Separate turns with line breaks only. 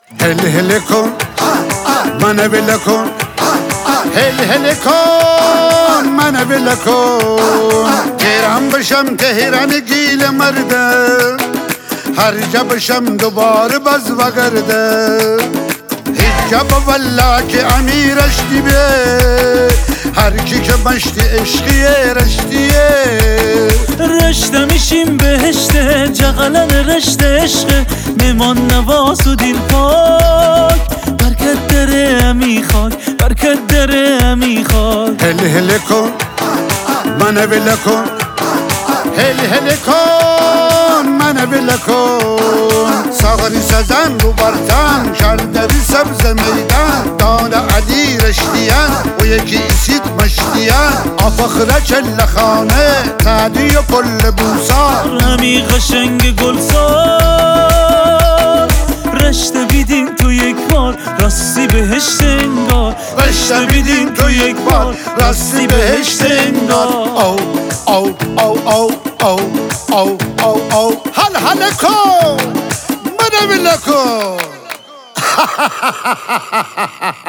هل هل کن منو ول کن، هل هل کن منو ول کن. تهران بشم تهران گیل مرده، هر جا بشم دوباره باز وگرده. هیچ جا والله که امیرش دیبه، هر کی که مشتی عشقیه رشتیه.
رشته میشیم بهشته، جغلن رشته عشقه. میمان نواز و دین پاک، برکت داره امی خاک، برکت داره امی خاک.
هل هل کن منو ول کن، هل هل کن منو ول کن. ساغری سزن رو برتن، شردری سبز میدن. دان علی رشتیان و یکی اسید مشتیان. آفخره چله خانه تعدی و کل بوسان.
همی قشنگ گلزار، رشته بیدین تو یک بار، راستی بهشت انگار.
رشته بیدین تو یک بار، راستی بهشت انگار. او او او او او او او او هل هل کن منو ول کن.